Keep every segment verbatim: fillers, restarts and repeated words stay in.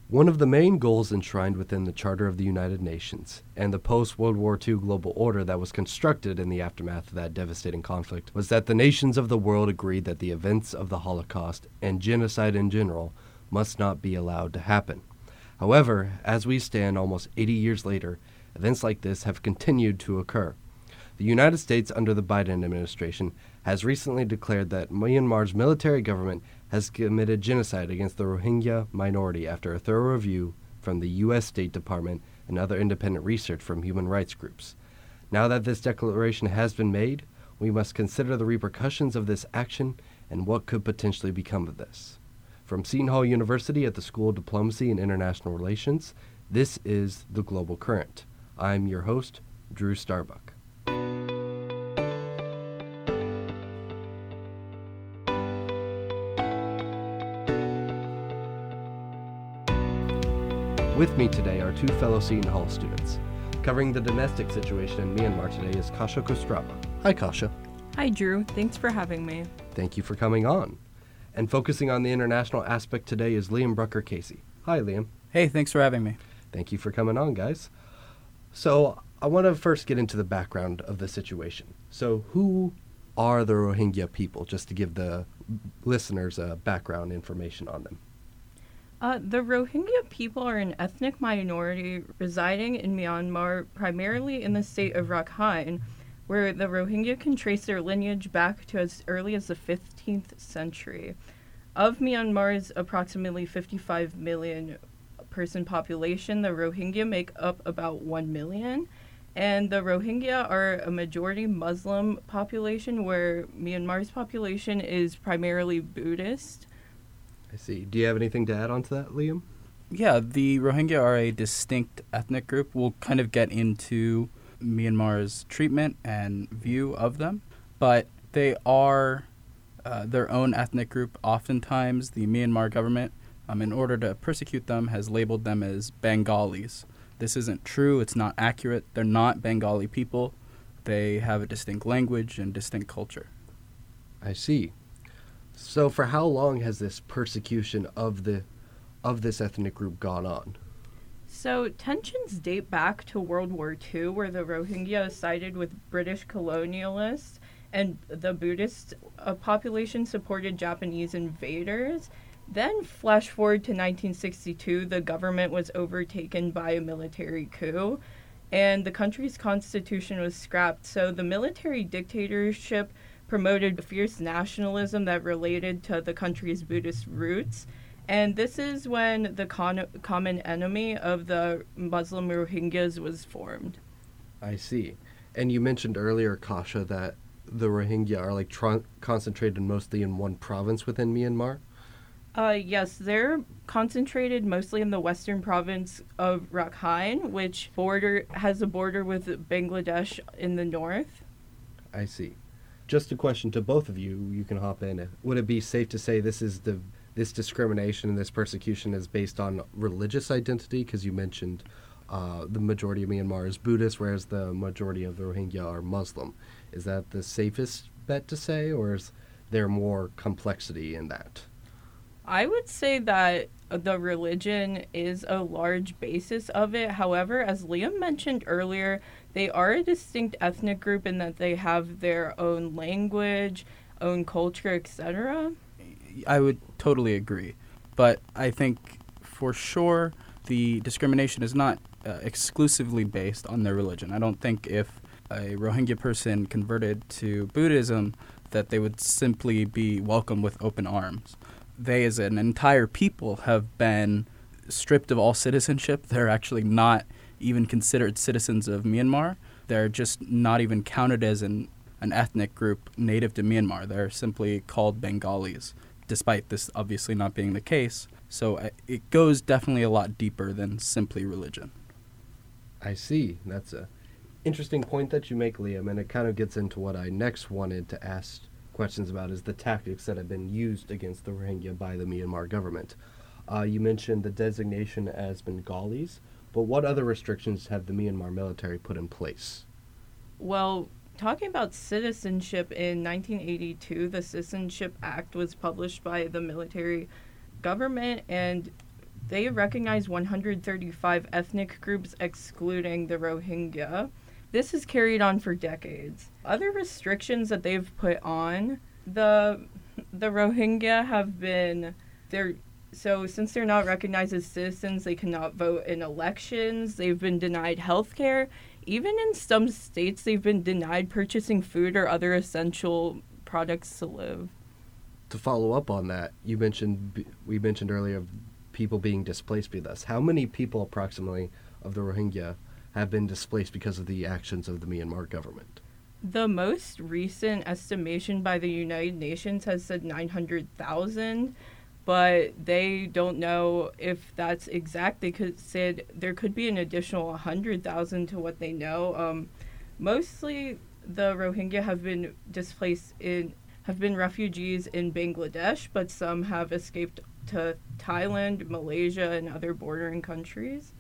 One of the main goals enshrined within the Charter of the United Nations and the post-World War Two global order that was constructed in the aftermath of that devastating conflict was that the nations of the world agreed that the events of the Holocaust and genocide in general must not be allowed to happen. However, as we stand almost eighty years later, events like this have continued to occur. The United States, under the Biden administration, has recently declared that Myanmar's military government has committed genocide against the Rohingya minority after a thorough review from the U S State Department and other independent research from human rights groups. Now that this declaration has been made, we must consider the repercussions of this action and what could potentially become of this. From Seton Hall University at the School of Diplomacy and International Relations, this is The Global Current. I'm your host, Drew Starbuck. With me today are two fellow Seton Hall students. Covering the domestic situation in Myanmar today is Kasha Kostrava. Hi, Kasha. Hi, Drew. Thanks for having me. Thank you for coming on. And focusing on the international aspect today is Liam Brucker Casey. Hi, Liam. Hey, thanks for having me. Thank you for coming on, guys. So I want to first get into the background of the situation. So who are the Rohingya people, just to give the listeners a background information on them? Uh, the Rohingya people are an ethnic minority residing in Myanmar, primarily in the state of Rakhine, where the Rohingya can trace their lineage back to as early as the fifteenth century. Of Myanmar's approximately fifty-five million person population, the Rohingya make up about one million, and the Rohingya are a majority Muslim population, where Myanmar's population is primarily Buddhist. I see. Do you have anything to add on to that, Liam? Yeah, the Rohingya are a distinct ethnic group. We'll kind of get into Myanmar's treatment and view of them, but they are uh, their own ethnic group. Oftentimes, the Myanmar government, um, in order to persecute them, has labeled them as Bengalis. This isn't true. It's not accurate. They're not Bengali people. They have a distinct language and distinct culture. I see. So for how long has this persecution of the of this ethnic group gone on? So tensions date back to World War Two, where the Rohingya sided with British colonialists and the Buddhist uh, population supported Japanese invaders. Then flash forward to nineteen sixty-two, the government was overtaken by a military coup, and the country's constitution was scrapped. So the military dictatorship promoted fierce nationalism that related to the country's Buddhist roots. And this is when the con- common enemy of the Muslim Rohingyas was formed. I see. And you mentioned earlier, Kasha, that the Rohingya are like tr- concentrated mostly in one province within Myanmar? Uh, yes, they're concentrated mostly in the western province of Rakhine, which border has a border with Bangladesh in the north. I see. Just a question to both of you, you can hop in. Would it be safe to say this is the this discrimination and this persecution is based on religious identity? Because you mentioned uh, the majority of Myanmar is Buddhist, whereas the majority of the Rohingya are Muslim. Is that the safest bet to say, or is there more complexity in that? I would say that the religion is a large basis of it. However, as Liam mentioned earlier, they are a distinct ethnic group in that they have their own language, own culture, et cetera. I would totally agree. But I think for sure the discrimination is not uh, exclusively based on their religion. I don't think if a Rohingya person converted to Buddhism that they would simply be welcomed with open arms. They as an entire people have been stripped of all citizenship. They're actually not even considered citizens of Myanmar. They're just not even counted as an, an ethnic group native to Myanmar. They're simply called Bengalis, despite this obviously not being the case. So uh, it goes definitely a lot deeper than simply religion. I see. That's a interesting point that you make, Liam, and it kind of gets into what I next wanted to ask questions about is the tactics that have been used against the Rohingya by the Myanmar government. Uh, you mentioned the designation as Bengalis, but what other restrictions have the Myanmar military put in place? Well, talking about citizenship, in nineteen eighty-two, the Citizenship Act was published by the military government, and They recognize one hundred thirty-five ethnic groups excluding the Rohingya. This has carried on for decades. Other restrictions that they've put on the the Rohingya have been they're so since they're not recognized as citizens, they cannot vote in elections. They've been denied health care. Even in some states, they've been denied purchasing food or other essential products to live. To follow up on that, you mentioned we mentioned earlier of people being displaced by this. How many people approximately of the Rohingya have been displaced because of the actions of the Myanmar government? The most recent estimation by the United Nations has said nine hundred thousand, but they don't know if that's exact. They could said there could be an additional one hundred thousand to what they know. Um, mostly the Rohingya have been displaced in have been refugees in Bangladesh, but some have escaped to Thailand, Malaysia, and other bordering countries.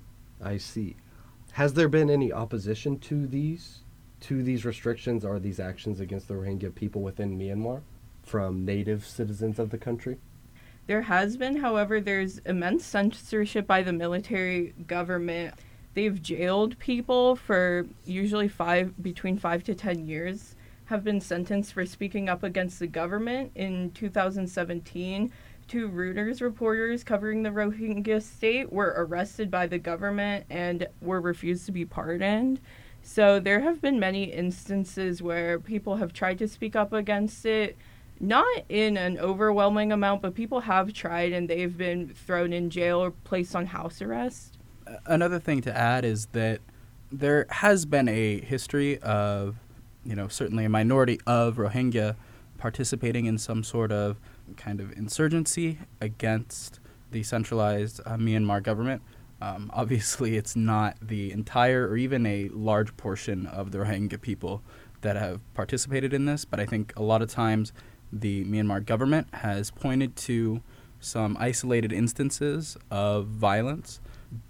I see. Has there been any opposition to these to these restrictions or these actions against the Rohingya people within Myanmar from native citizens of the country? There has been, however, there's immense censorship by the military government. They've jailed people for usually five between five to ten years, have been sentenced for speaking up against the government. In two thousand seventeen, two Reuters reporters covering the Rohingya state were arrested by the government and were refused to be pardoned. So there have been many instances where people have tried to speak up against it, not in an overwhelming amount, but people have tried and they've been thrown in jail or placed on house arrest. Another thing to add is that there has been a history of, you know, certainly a minority of Rohingya participating in some sort of kind of insurgency against the centralized uh, Myanmar government. Um, obviously, it's not the entire or even a large portion of the Rohingya people that have participated in this, but I think a lot of times the Myanmar government has pointed to some isolated instances of violence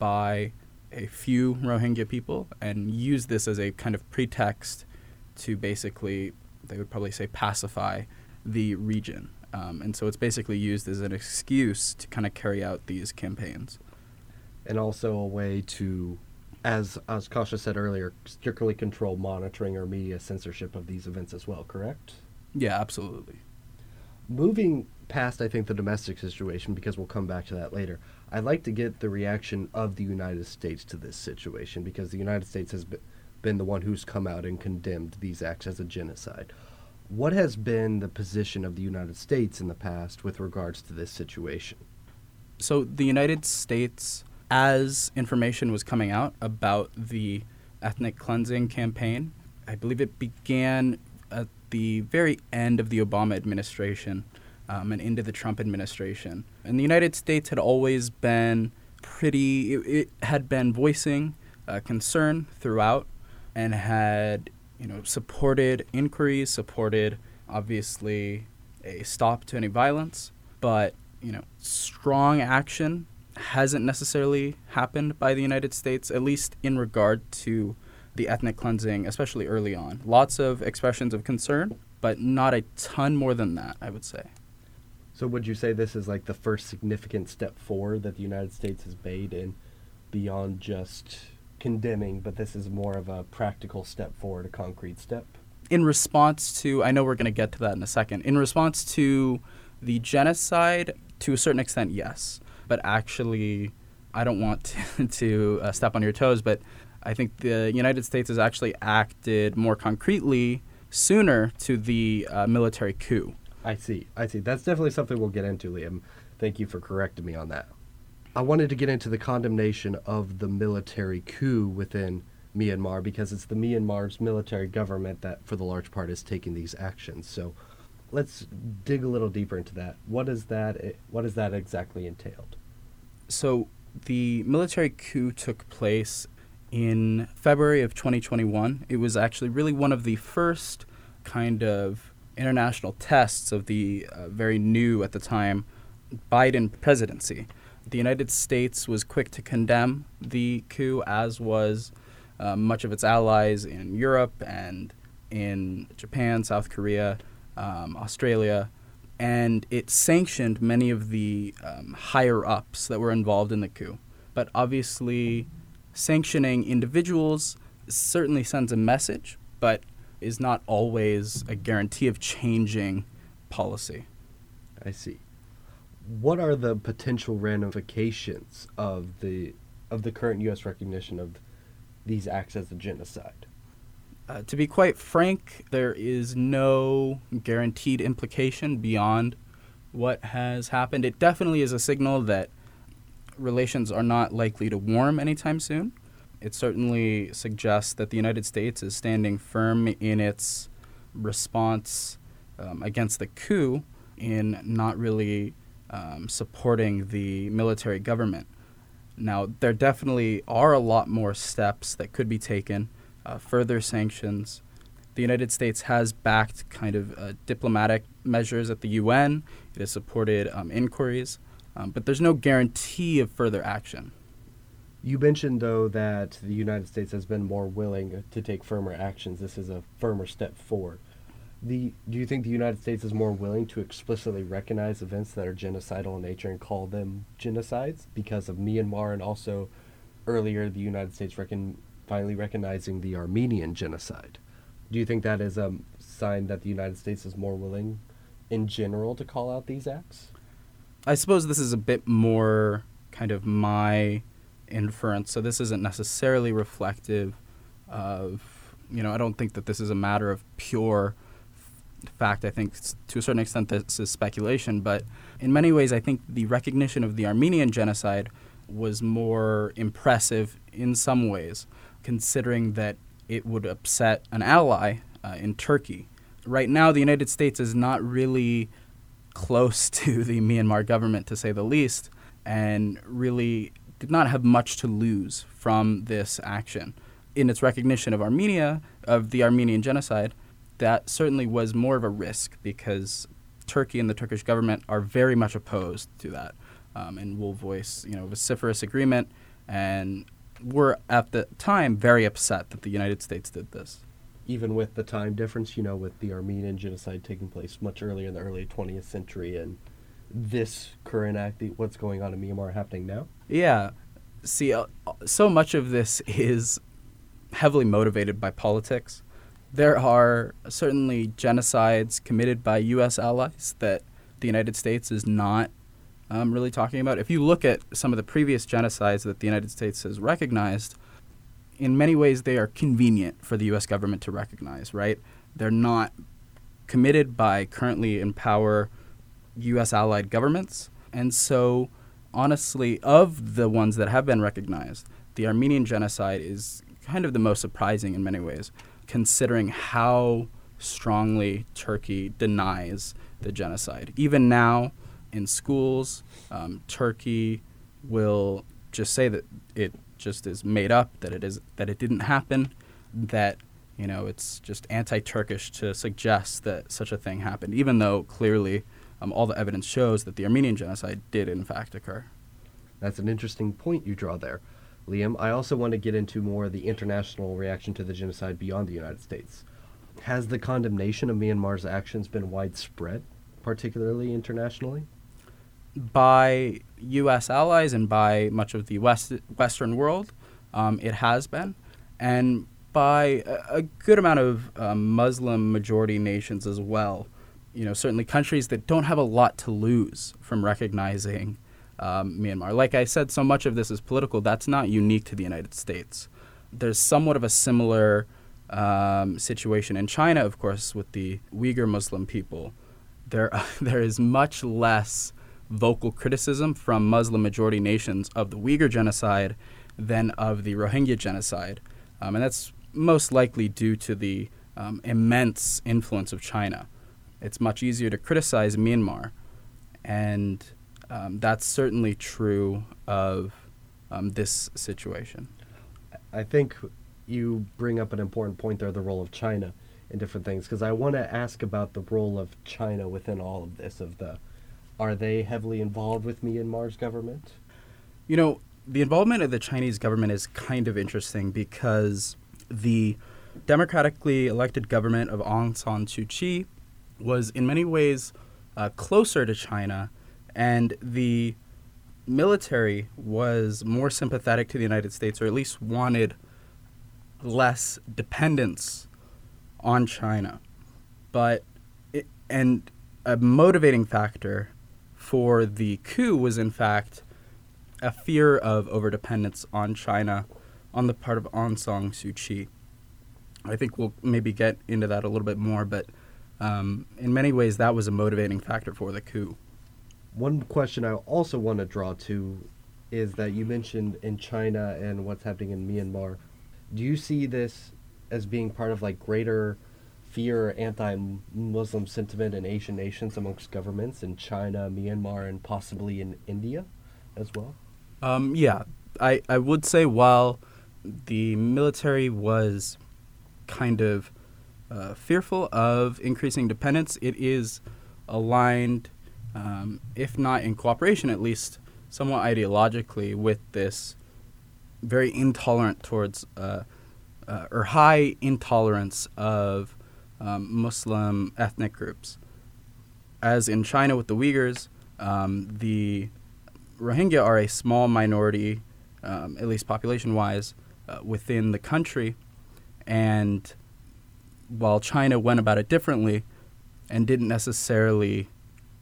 by a few Rohingya people and use this as a kind of pretext to basically, they would probably say, pacify the region. Um, and so it's basically used as an excuse to kind of carry out these campaigns. And also a way to, as as Kasia said earlier, strictly control monitoring or media censorship of these events as well, correct? Yeah, absolutely. Moving past, I think, the domestic situation, because we'll come back to that later, I'd like to get the reaction of the United States to this situation, because the United States has been the one who's come out and condemned these acts as a genocide. What has been the position of the United States in the past with regards to this situation? So the United States, as information was coming out about the ethnic cleansing campaign, I believe it began at the very end of the Obama administration um, and into the Trump administration. And the United States had always been pretty, it, it had been voicing uh, concern throughout and had, you know, supported inquiries, supported, obviously, a stop to any violence, but, you know, strong action hasn't necessarily happened by the United States, at least in regard to the ethnic cleansing, especially early on. Lots of expressions of concern, but not a ton more than that, I would say. So would you say this is like the first significant step forward that the United States has made in beyond just condemning, but this is more of a practical step forward, a concrete step? In response to, I know we're going to get to that in a second, in response to the genocide, to a certain extent, yes. But actually, I don't want to, to uh, step on your toes, but I think the United States has actually acted more concretely sooner to the uh, military coup. I see. I see. That's definitely something we'll get into, Liam. Thank you for correcting me on that. I wanted to get into the condemnation of the military coup within Myanmar because it's the Myanmar's military government that, for the large part, is taking these actions. So let's dig a little deeper into that. What is that? What does that exactly entailed? So the military coup took place in February of twenty twenty-one. It was actually really one of the first kind of international tests of the uh, very new, at the time, Biden presidency. The United States was quick to condemn the coup, as was uh, much of its allies in Europe and in Japan, South Korea, um, Australia. and it sanctioned many of the um, higher-ups that were involved in the coup. But obviously, sanctioning individuals certainly sends a message, but is not always a guarantee of changing policy. I see. What are the potential ramifications of the of the current U S recognition of these acts as a genocide? Uh, to be quite frank, there is no guaranteed implication beyond what has happened. It definitely is a signal that relations are not likely to warm anytime soon. It certainly suggests that the United States is standing firm in its response um, against the coup in not really um, supporting the military government. Now, there definitely are a lot more steps that could be taken, uh, further sanctions. The United States has backed kind of uh, diplomatic measures at the U N. It has supported um, inquiries, um, but there's no guarantee of further action. You mentioned, though, that the United States has been more willing to take firmer actions. This is a firmer step forward. The, do you think the United States is more willing to explicitly recognize events that are genocidal in nature and call them genocides because of Myanmar, and also earlier the United States recon, finally recognizing the Armenian genocide? Do you think that is a sign that the United States is more willing in general to call out these acts? I suppose this is a bit more kind of my inference, so this isn't necessarily reflective of, you know, I don't think that this is a matter of pure fact. I think to a certain extent this is speculation, but in many ways I think the recognition of the Armenian genocide was more impressive in some ways, considering that it would upset an ally uh, in Turkey. Right now, the United States is not really close to the Myanmar government, to say the least, and really did not have much to lose from this action. In its recognition of Armenia, of the Armenian genocide, that certainly was more of a risk because Turkey and the Turkish government are very much opposed to that, um, and will voice, you know, vociferous agreement, and were at the time very upset that the United States did this. Even with the time difference, you know, with the Armenian genocide taking place much earlier in the early twentieth century, and this current act, the, what's going on in Myanmar happening now? Yeah. See, uh, so much of this is heavily motivated by politics. There are certainly genocides committed by U S allies that the United States is not um, really talking about. If you look at some of the previous genocides that the United States has recognized, in many ways they are convenient for the U S government to recognize, right? They're not committed by currently in power U S allied governments. And so, honestly, of the ones that have been recognized, the Armenian genocide is kind of the most surprising in many ways, considering how strongly Turkey denies the genocide. Even now, in schools, um, Turkey will just say that it just is made up, that it is that it didn't happen, that, you know, it's just anti-Turkish to suggest that such a thing happened, even though clearly um, all the evidence shows that the Armenian genocide did in fact occur. That's an interesting point you draw there, Liam. I also want to get into more of the international reaction to the genocide beyond the United States. Has the condemnation of Myanmar's actions been widespread, particularly internationally? By U S allies and by much of the West, Western world, um, it has been. And by a, a good amount of um, Muslim majority nations as well. You know, certainly countries that don't have a lot to lose from recognizing um, Myanmar. Like I said, so much of this is political. That's not unique to the United States. There's somewhat of a similar um, situation in China, of course, with the Uyghur Muslim people. There, there is much less vocal criticism from Muslim majority nations of the Uyghur genocide than of the Rohingya genocide. Um, and that's most likely due to the um, immense influence of China. It's much easier to criticize Myanmar, and um, that's certainly true of um, this situation. I think you bring up an important point there, the role of China in different things, because I want to ask about the role of China within all of this. Of the, are they heavily involved with Myanmar's government? You know, the involvement of the Chinese government is kind of interesting because the democratically elected government of Aung San Suu Kyi was in many ways uh, closer to China, and the military was more sympathetic to the United States, or at least wanted less dependence on China. But it, and a motivating factor for the coup was, in fact, a fear of overdependence on China on the part of Aung San Suu Kyi. I think we'll maybe get into that a little bit more, but um, in many ways that was a motivating factor for the coup. One question I also want to draw to is that you mentioned in China and what's happening in Myanmar. Do you see this as being part of like greater fear or anti-Muslim sentiment in Asian nations amongst governments in China, Myanmar, and possibly in India as well? Um, yeah, I, I would say while the military was kind of uh, fearful of increasing dependence, it is aligned, um, if not in cooperation, at least somewhat ideologically, with this very intolerant towards, uh, uh, or high intolerance of um, Muslim ethnic groups. As in China with the Uyghurs, um, the Rohingya are a small minority, um, at least population-wise, uh, within the country. And while China went about it differently and didn't necessarily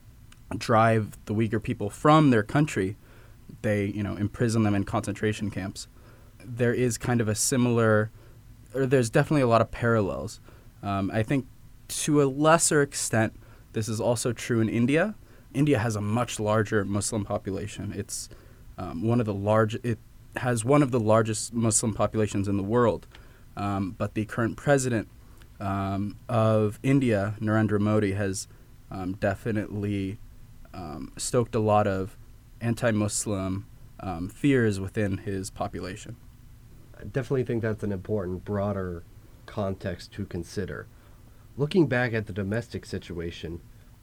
drive the Uyghur people from their country, they, you know, imprison them in concentration camps. There is kind of a similar, or there's definitely a lot of parallels. Um, I think to a lesser extent, this is also true in India. India has a much larger Muslim population. It's um, one of the large. It has one of the largest Muslim populations in the world. Um, but the current president um, of India, Narendra Modi, has um, definitely um, stoked a lot of anti-Muslim um, fears within his population. I definitely think that's an important, broader context to consider. Looking back at the domestic situation,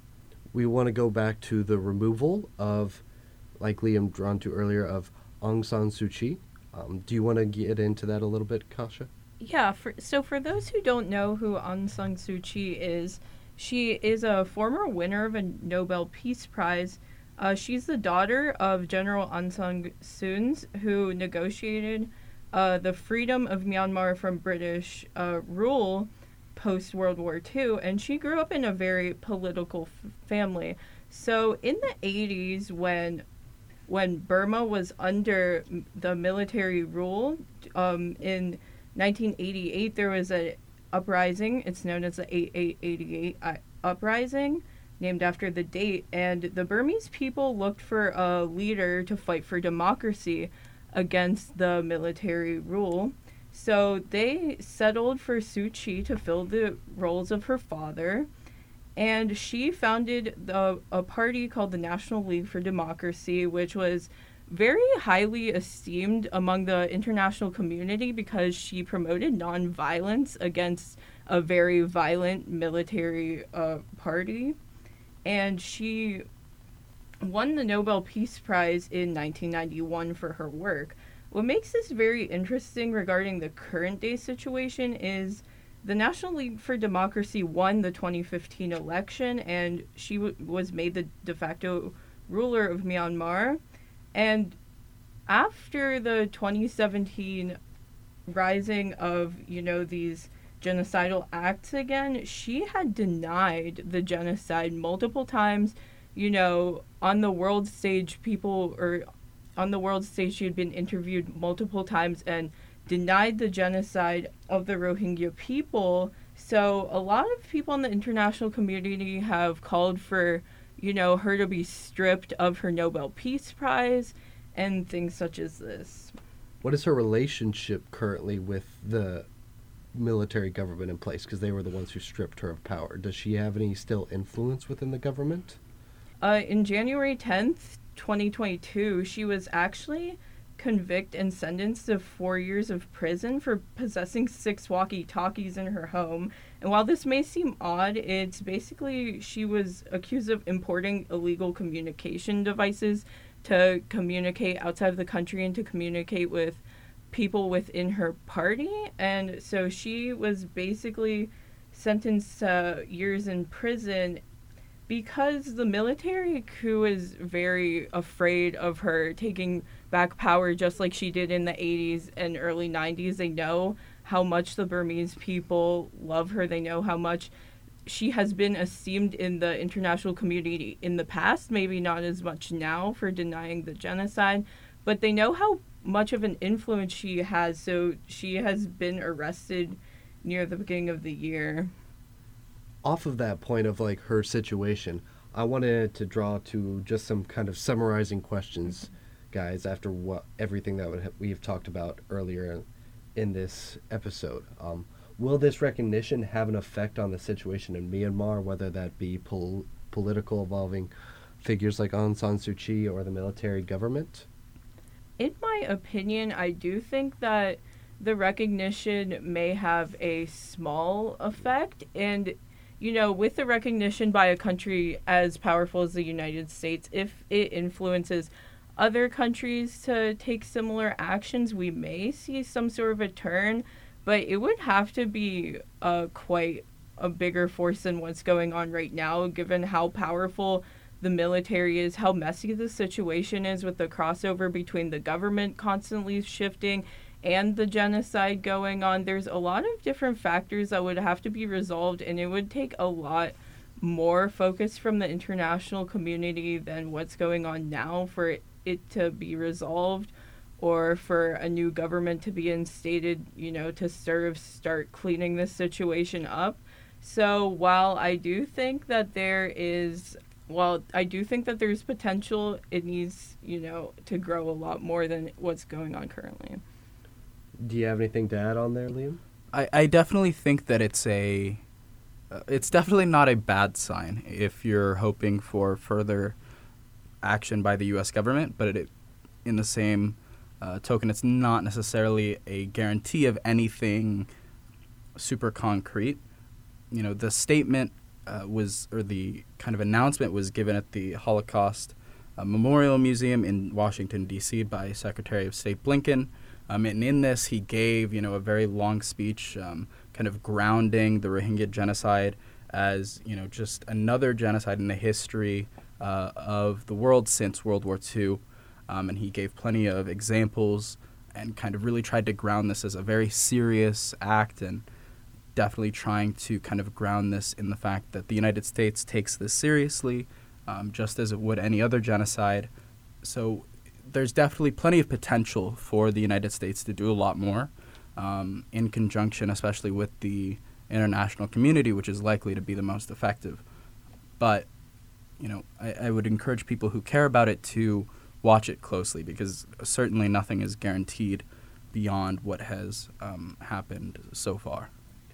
we want to go back to the removal of, like Liam drawn to earlier, of Aung San Suu Kyi. Um, do you want to get into that a little bit, Kasha? Yeah, for, so for those who don't know who Aung San Suu Kyi is, she is a former winner of a Nobel Peace Prize. Uh, she's the daughter of General Aung San Suu Kyi, who negotiated uh, the freedom of Myanmar from British uh, rule post-World War Two, and she grew up in a very political f- family. So in the eighties, when when Burma was under the military rule, um, in nineteen eighty-eight, there was an uprising. It's known as the eighty-eight eighty-eight uh, uprising, named after the date. And the Burmese people looked for a leader to fight for democracy against the military rule. So they settled for Suu Kyi to fill the roles of her father. And she founded the, a party called the National League for Democracy, which was very highly esteemed among the international community because she promoted nonviolence against a very violent military uh, party. And she won the Nobel Peace Prize in nineteen ninety-one for her work. What makes this very interesting regarding the current day situation is the National League for Democracy won the twenty fifteen election, and she w- was made the de facto ruler of Myanmar. And after the twenty seventeen rising of, you know, these genocidal acts again, she had denied the genocide multiple times. You know, on the world stage, people, or on the world stage, she had been interviewed multiple times and denied the genocide of the Rohingya people. So a lot of people in the international community have called for, you know, her to be stripped of her Nobel Peace Prize and things such as this. What is her relationship currently with the military government in place? Because they were the ones who stripped her of power. Does she have any still influence within the government? Uh, in January tenth, twenty twenty-two, she was actually convicted and sentenced to four years of prison for possessing six walkie-talkies in her home. And while this may seem odd, it's basically she was accused of importing illegal communication devices to communicate outside of the country and to communicate with people within her party. And so she was basically sentenced to years in prison. because the military coup is very afraid of her taking back power just like she did in the eighties and early nineties. They know how much the Burmese people love her. They know how much she has been esteemed in the international community in the past, maybe not as much now for denying the genocide, but they know how much of an influence she has. So she has been arrested near the beginning of the year. Off of that point of like her situation, I wanted to draw to just some kind of summarizing questions, guys, after what everything that would we've talked about earlier in this episode. Um, will this recognition have an effect on the situation in Myanmar, whether that be pol- political evolving figures like Aung San Suu Kyi or the military government? In my opinion, I do think that the recognition may have a small effect. And, you know, with the recognition by a country as powerful as the United States, if it influences other countries to take similar actions, we may see some sort of a turn. But it would have to be uh, quite a bigger force than what's going on right now, given how powerful the military is, how messy the situation is with the crossover between the government constantly shifting and the genocide going on. There's a lot of different factors that would have to be resolved, and it would take a lot more focus from the international community than what's going on now for it to be resolved, or for a new government to be instated, you know, to sort of start cleaning this situation up. So while I do think that there is, while I do think that there's potential, it needs, you know, to grow a lot more than what's going on currently. Do you have anything to add on there, Liam? I, I definitely think that it's a, uh, it's definitely not a bad sign if you're hoping for further action by the U S government, but it, in the same uh, token, it's not necessarily a guarantee of anything super concrete. You know, the statement uh, was, or the kind of announcement was given at the Holocaust uh, Memorial Museum in Washington, D C by Secretary of State Blinken. Um, and in this, he gave, you know, a very long speech um, kind of grounding the Rohingya genocide as, you know, just another genocide in the history uh, of the world since World War Two. Um, and he gave plenty of examples and kind of really tried to ground this as a very serious act, and definitely trying to kind of ground this in the fact that the United States takes this seriously, um, just as it would any other genocide. So there's definitely plenty of potential for the United States to do a lot more, um, in conjunction especially with the international community, which is likely to be the most effective. But, you know, I, I would encourage people who care about it to watch it closely, because certainly nothing is guaranteed beyond what has um, happened so far.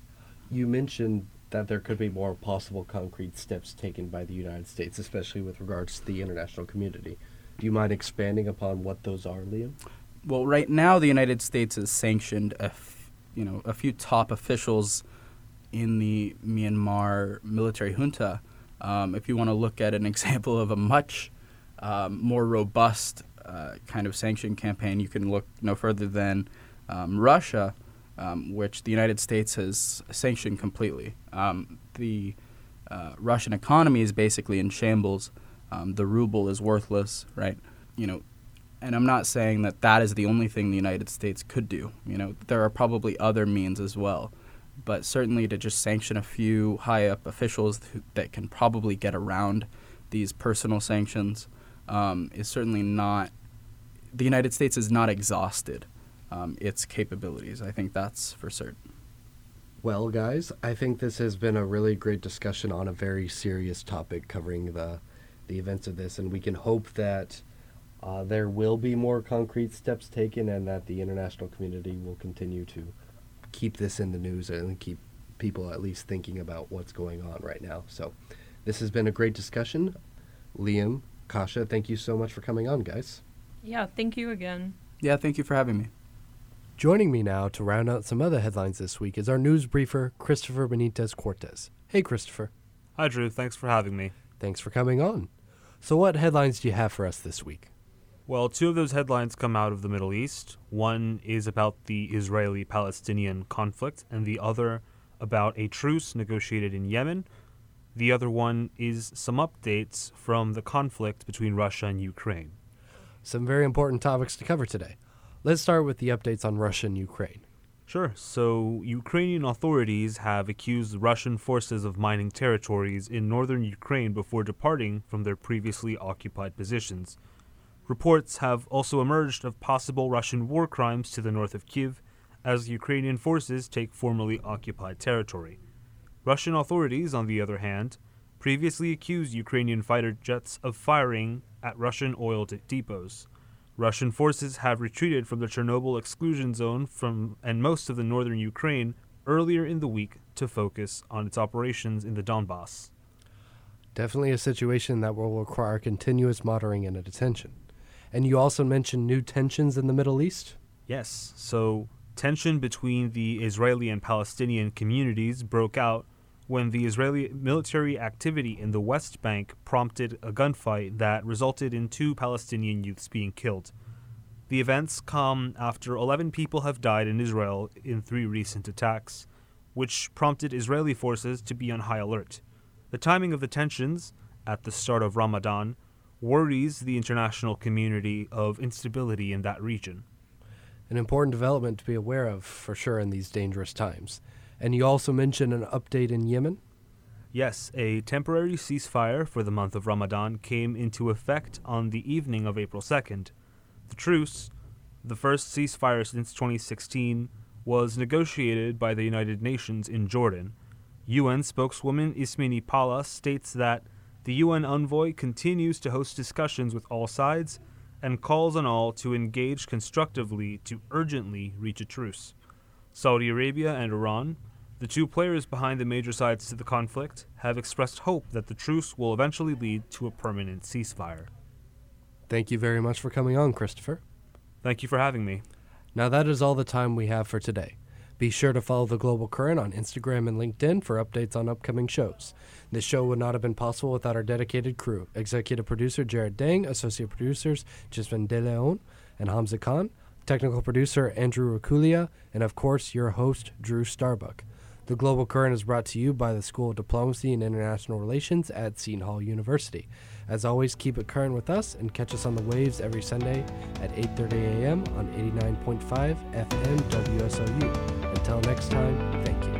You mentioned that there could be more possible concrete steps taken by the United States, especially with regards to the international community. Do you mind expanding upon what those are, Liam? Well, right now the United States has sanctioned a, f- you know, a few top officials in the Myanmar military junta. Um, if you want to look at an example of a much um, more robust uh, kind of sanction campaign, you can look no further than um, Russia, um, which the United States has sanctioned completely. Um, the uh, Russian economy is basically in shambles. Um, the ruble is worthless, right? You know, and I'm not saying that that is the only thing the United States could do. You know, there are probably other means as well. But certainly to just sanction a few high-up officials who, that can probably get around these personal sanctions um, is certainly not – the United States is not exhausted um, its capabilities. I think that's for certain. Well, guys, I think this has been a really great discussion on a very serious topic covering the the events of this, and we can hope that uh, there will be more concrete steps taken and that the international community will continue to keep this in the news and keep people at least thinking about what's going on right now. So this has been a great discussion. Liam, Kasha, thank you so much for coming on, guys. Yeah, thank you again. Yeah, thank you for having me. Joining me now to round out some other headlines this week is our news briefer, Christopher Benitez Cortez. Hey, Christopher. Hi, Drew. Thanks for having me. Thanks for coming on. So what headlines do you have for us this week? Well, two of those headlines come out of the Middle East. One is about the Israeli-Palestinian conflict, and the other about a truce negotiated in Yemen. The other one is some updates from the conflict between Russia and Ukraine. Some very important topics to cover today. Let's start with the updates on Russia and Ukraine. Sure. So, Ukrainian authorities have accused Russian forces of mining territories in northern Ukraine before departing from their previously occupied positions. Reports have also emerged of possible Russian war crimes to the north of Kyiv as Ukrainian forces take formerly occupied territory. Russian authorities, on the other hand, previously accused Ukrainian fighter jets of firing at Russian oil d- depots. Russian forces have retreated from the Chernobyl exclusion zone from and most of the northern Ukraine earlier in the week to focus on its operations in the Donbass. Definitely a situation that will require continuous monitoring and attention. And you also mentioned new tensions in the Middle East? Yes, so tension between the Israeli and Palestinian communities broke out when the Israeli military activity in the West Bank prompted a gunfight that resulted in two Palestinian youths being killed. The events come after eleven people have died in Israel in three recent attacks, which prompted Israeli forces to be on high alert. The timing of the tensions, at the start of Ramadan, worries the international community of instability in that region. An important development to be aware of, for sure, in these dangerous times. And you also mentioned an update in Yemen? Yes, a temporary ceasefire for the month of Ramadan came into effect on the evening of April second. The truce, the first ceasefire since twenty sixteen, was negotiated by the United Nations in Jordan. U N spokeswoman Ismini Pala states that the U N envoy continues to host discussions with all sides and calls on all to engage constructively to urgently reach a truce. Saudi Arabia and Iran, the two players behind the major sides to the conflict, have expressed hope that the truce will eventually lead to a permanent ceasefire. Thank you very much for coming on, Christopher. Thank you for having me. Now that is all the time we have for today. Be sure to follow The Global Current on Instagram and LinkedIn for updates on upcoming shows. This show would not have been possible without our dedicated crew. Executive producer Jared Dang, associate producers Jasmine De Leon and Hamza Khan, technical producer Andrew Rakulia, and of course your host Drew Starbuck. The Global Current is brought to you by the School of Diplomacy and International Relations at Seton Hall University. As always, keep it current with us and catch us on the waves every Sunday at eight thirty a.m. on eighty-nine point five F M W S O U. Until next time, thank you.